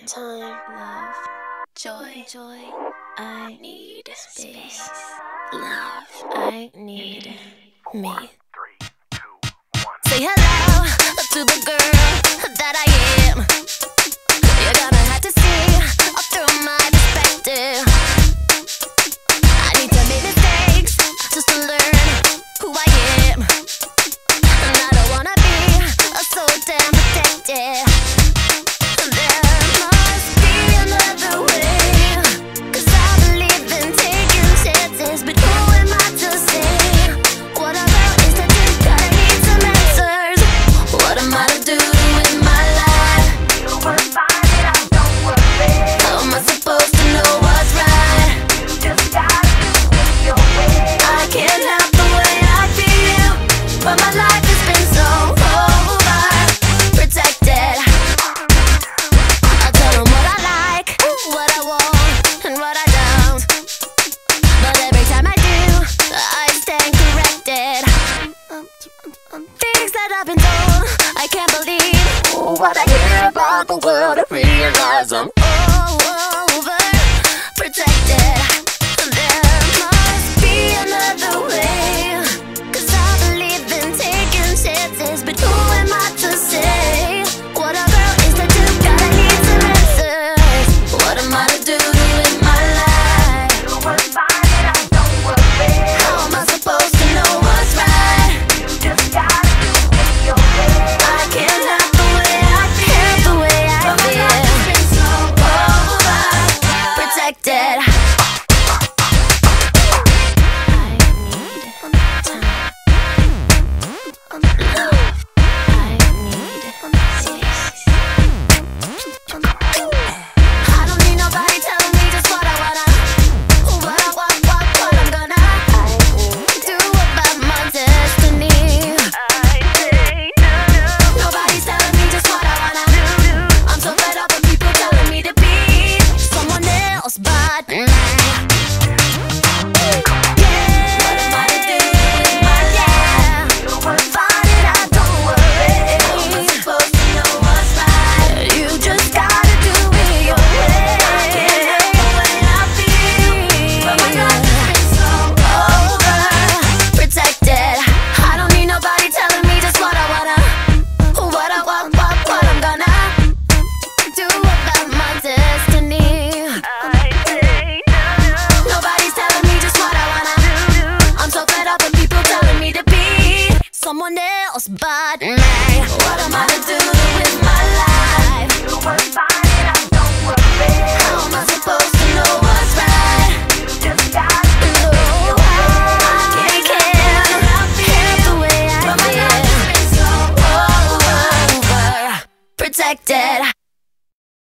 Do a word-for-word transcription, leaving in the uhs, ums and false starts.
time, love, joy, joy. I need space, love. I need me. Say hello to the girl that I am. You're gonna have to see through my perspective. I need to make mistakes just to learn who I am. And I don't wanna be so damn protected. Things that I've been told, I can't believe what I hear about the world. I realize I'm over protected. There must be another way, 'cause I believe in taking chances. But who am I to say what a girl is to do? Gotta need some answers. What am I to do with my life? You were fine and I don't worry. How am I supposed to know what's right? You just gotta protected. Someone else but me. What am I to do with my life? You were fine and I don't worry. How am I supposed to know what's right? You just gotta know. I can't help the way I feel. So over protected.